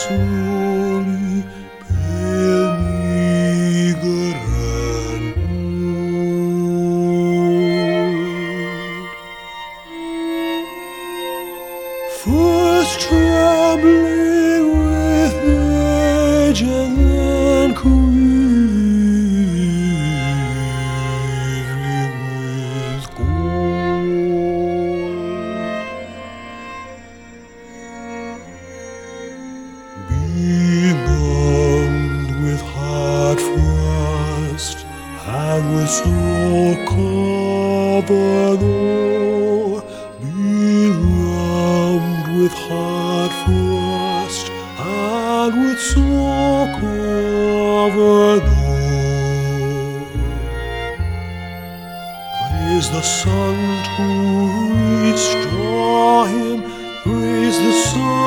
soli benigerant old. First trembling with age and then quivering with gold. Benumbed with hot frost and with snow covered o'er, benumbed with hot frost and with snow covered o'er. Praise the sun to restore him, praise the sun